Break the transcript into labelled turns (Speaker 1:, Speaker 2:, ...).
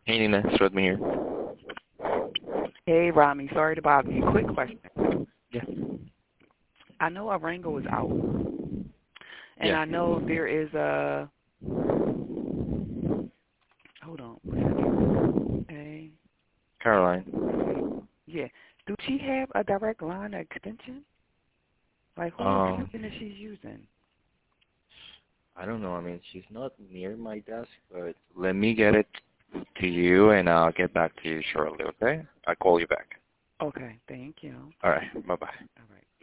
Speaker 1: Hey, Nina. It's Rodman here.
Speaker 2: Hey, Rami. Sorry to bother you. Quick question.
Speaker 1: Yeah.
Speaker 2: I know Arango is out, and
Speaker 1: Yeah.
Speaker 2: I know there is a. Hold on. What's her name? Hey.
Speaker 1: Caroline.
Speaker 2: Yeah. Do she have a direct line extension? Like, whose
Speaker 1: Um,
Speaker 2: extension is she using?
Speaker 1: I don't know. I mean, she's not near my desk, but let me get it to you, and I'll get back to you shortly, okay? I'll call you back.
Speaker 2: Okay. Thank you.
Speaker 1: All right. Bye-bye.
Speaker 2: All right.